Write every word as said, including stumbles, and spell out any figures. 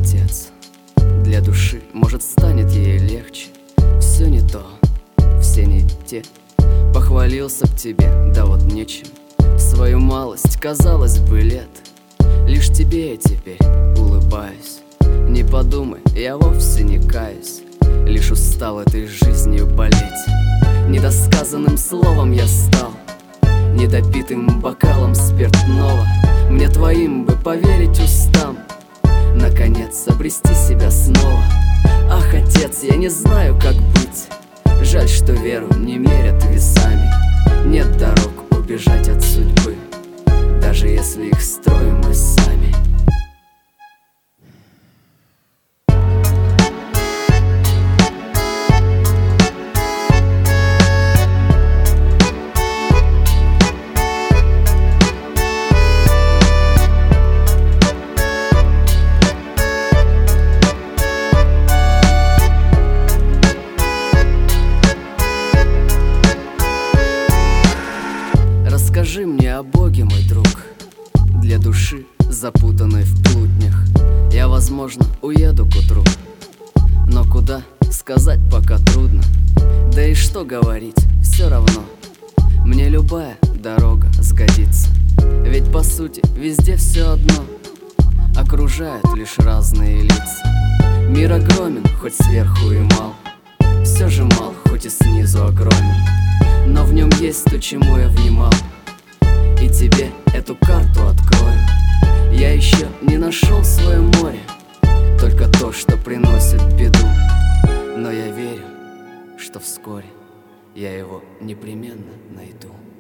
отец. Для души, может, станет ей легче. Все не то, все не те. Похвалился б тебе, да вот нечем. Свою малость, казалось бы, лет. Лишь тебе я теперь улыбаюсь. Не подумай, я вовсе не каюсь. Лишь устал этой жизнью болеть. Недосказанным словом я стал, недопитым бокалом спиртного. Мне твоим бы поверить устам, наконец обрести себя снова. Ах, отец, я не знаю, как быть. Жаль, что веру не мерят весами. Нет дорог убежать от судьбы, даже если их строим мы сами. Расскажи мне о Боге, мой друг. Для души, запутанной в плутнях, я, возможно, уеду к утру. Но куда, сказать пока трудно. Да и что говорить, все равно. Мне любая дорога сгодится. Ведь по сути везде все одно. Окружают лишь разные лица. Мир огромен, хоть сверху и мал. Все же мал, хоть и снизу огромен. Но в нем есть то, чему я внимал. И тебе эту карту открою. Я еще не нашел свое море, только то, что приносит беду. Но я верю, что вскоре я его непременно найду.